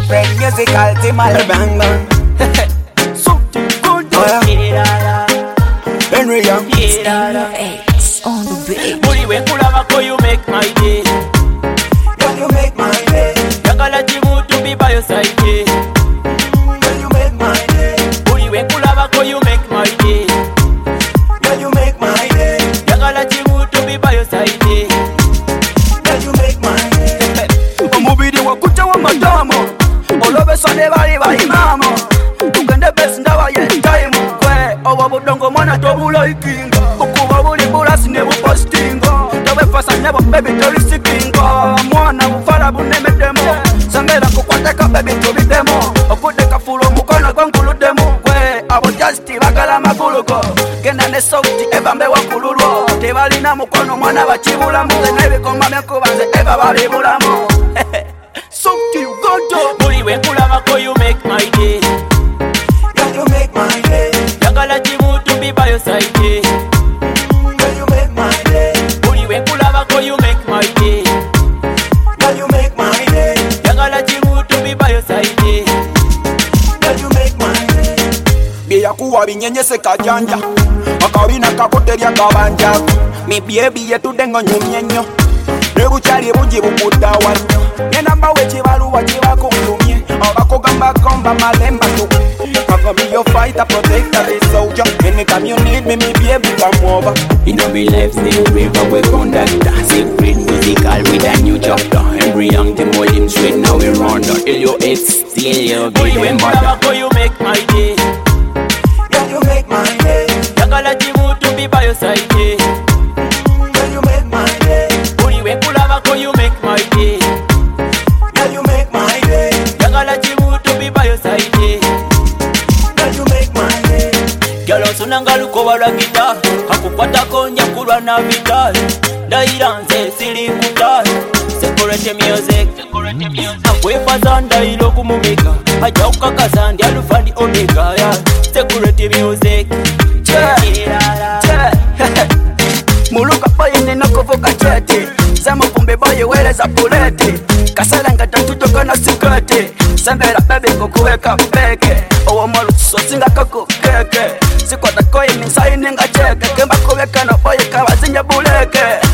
Different musical team all bang bang. Something good. Henry Young. X on the beat. Buri we kulabako you make my day. Girl, you make my day. Yagala chimu to be by your side. Girl, you make my day. Buri we kulabako you make my day. Girl, you make my day. Yagala chimu to be by your side. Girl, you make my day. Omubiri wakucha wa madamo. Olobesa ne bali bali mama. Tugende best ndawa ye time. Kwe owa budongo mwana tobula ikinga. Okuba buli bulasi ne bupostinga. Tobe fasa nebo baby torisikinga. Mwana bufara bunemedemo. Sangera kukwateka baby tobidemo. Okudeka fulo mukono gwankuludemo. Kwe abo justi bagala magulugo. Genda ne sauti ebambe wakululwo. Tebalina mukono mwana bachibulamu. Nebikoma byekubanze eba balibulamu. Sauti ugondo. Buri we kulabako you make my day. Girl, you make my day. Yagala chimu to be by your side. Girl, you make my day. Buri we kulabako you make my day. Girl, you make my day. Yagala chimu to be by your side. Girl, you make my day. Byeyakuwa binyenyese kajanja akabina kakoterya kabanja mibyebi yetudengo nyumyenyo nebukyali bungi bukudda wannyo nenamba wekibaluwa kibakuntumye abakugamba komba malemba tu Cover me your fighter, protector, a soldier. Anytime you need me, baby, come over. You know me life still river we conductor. Secret musical with a new chapter. Henry Young, the more him straight now we run down. LUX, still your Buri baby we mother. kulabako you make my day. Girl, you make my day. Yagala chimu to be by your side. Girl, you make my day. Buri we kulabako you make my day. Girl, you make my day. Yagala chimu to be by your side. Girl, you make my day. Gyalo sunanga lukoba lwa gita akukwatako nyakulwa na vita ndayira nze siri kuta Security music akwefaza ndayira okumumika ajja kukakasa ndi alufa ndi omega Security music muluka boye ninakuvuka cheti zamuvumbi boye weleza puleti kasala nga tatutoka na siketi sembera bebe kukuweka peke owo moluso singakako keke sikwatakoye ninsayininga cheke kemba kuweka no boye kawazinya buleke